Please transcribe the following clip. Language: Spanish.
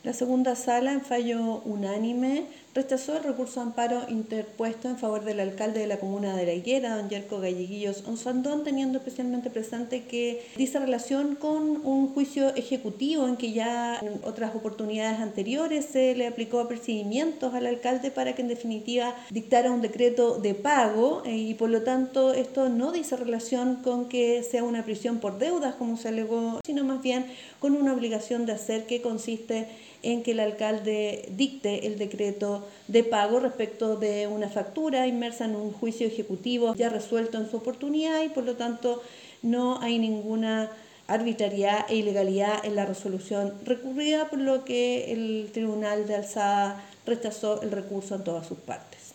La segunda sala, en fallo unánime, rechazó el recurso de amparo interpuesto en favor del alcalde de la comuna de La Higuera, don Yerko Galleguillos Onsandón, teniendo especialmente presente que dice relación con un juicio ejecutivo en que ya en otras oportunidades anteriores se le aplicó apercibimientos al alcalde para que en definitiva dictara un decreto de pago y por lo tanto esto no dice relación con que sea una prisión por deudas como se alegó, sino más bien con una obligación de hacer que consiste en que el alcalde dicte el decreto de pago respecto de una factura inmersa en un juicio ejecutivo ya resuelto en su oportunidad y por lo tanto no hay ninguna arbitrariedad e ilegalidad en la resolución recurrida, por lo que el Tribunal de Alzada rechazó el recurso en todas sus partes.